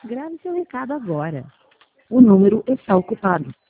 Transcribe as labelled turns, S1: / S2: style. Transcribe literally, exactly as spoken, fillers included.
S1: Grave seu recado agora.
S2: O número está ocupado.